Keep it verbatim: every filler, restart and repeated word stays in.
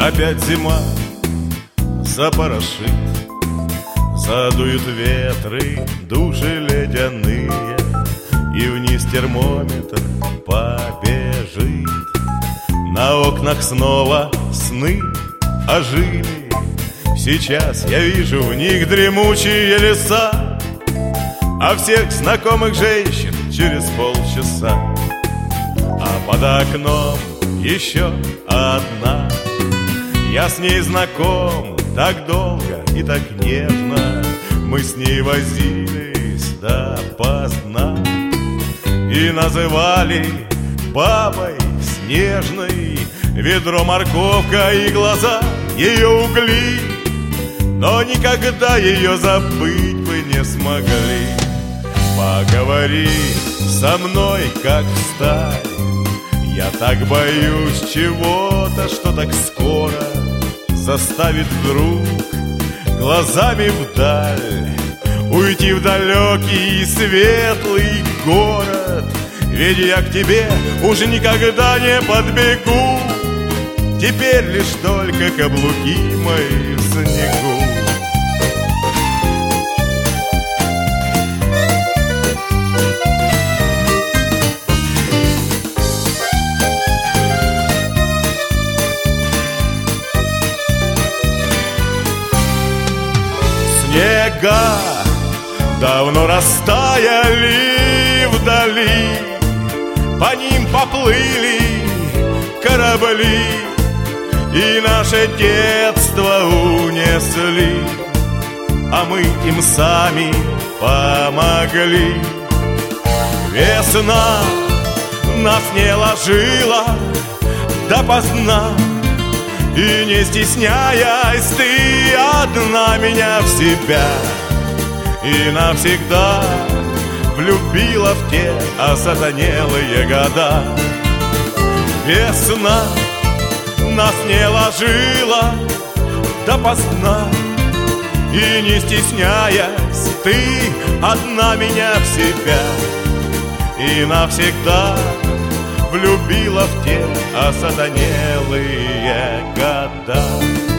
Опять зима запорошит, задуют ветры, души ледяные, и вниз термометр побежит. На окнах снова сны ожили. Сейчас я вижу в них дремучие леса, а всех знакомых женщин через полчаса. А под окном еще одна. Я с ней знаком так долго и так нежно. Мы с ней возились допоздна и называли бабой снежной. Ведро морковка и глаза ее угли, но никогда ее забыть бы не смогли. Поговори со мной, как встать. Я так боюсь чего-то, что так скоро заставит вдруг глазами вдаль уйти в далекий и светлый город. Ведь я к тебе уже никогда не подбегу, теперь лишь только каблуки мои в снегу. Снега давно растаяли вдали, по ним поплыли корабли, и наше детство унесли, а мы им сами помогли. Весна нас не ложила допоздна, и не стесняясь, ты одна меня в себя и навсегда влюбила в те осатанелые года. Весна нас не ложила допоздна, и не стесняясь, ты одна меня в себя и навсегда влюбила в те осатанелые года.